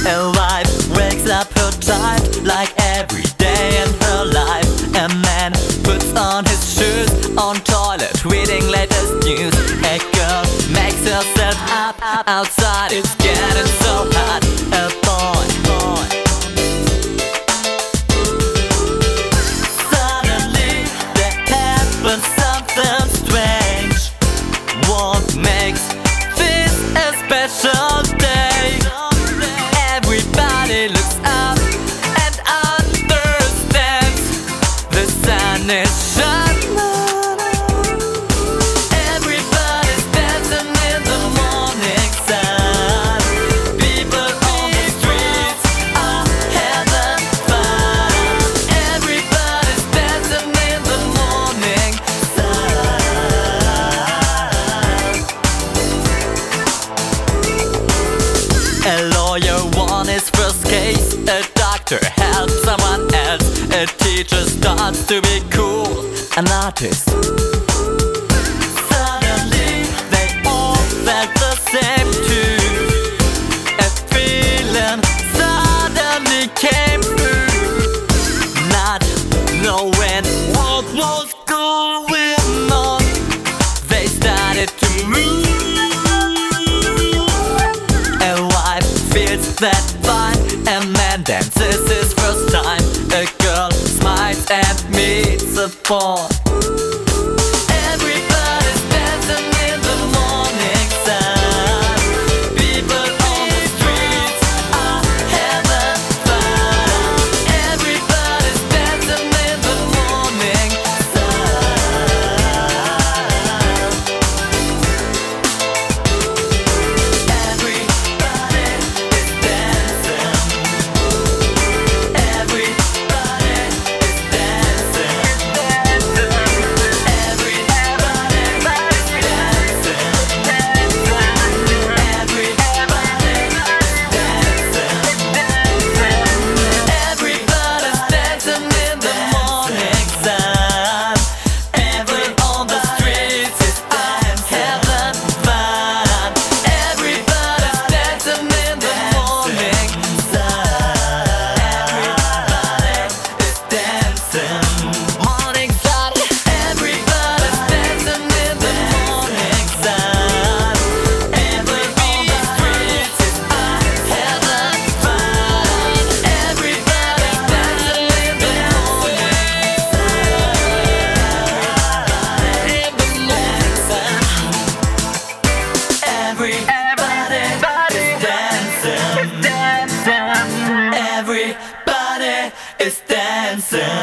A wife wakes up her child like every day in her life. A man puts on his shoes on toilet reading latest news. A girl makes herself up outside, it's getting so hot. A boy suddenly there happens something strange. What makes this a special day? Everybody looks up and understands the sun is shining. Everybody's dancing in the morning sun. People on the streets are having fun. Everybody's dancing in the morning sun. A lawyer won his first case. A doctor helps someone else. A teacher starts to be cool. An artist. Suddenly they all felt the same too. A feeling suddenly came through. Not knowing what was going on, they started to move. A wife feels that fine. A man dances his first time. A girl smiles and meets a boy. Everybody's dancing in the morning sun. People on the streets are having fun. Everybody's dancing in the morning sun. Everybody is dancing. Everybody is dancing. Everybody's dancing in the morning sun. Everyone on the streets is having fun. Everybody's dancing in the morning sun. Everybody is dancing. Morning sun. Everybody's dancing in the morning sun. Everyone on the streets is having fun. Everybody's dancing in the morning sun. Everybody is dancing. Everybody is dancing.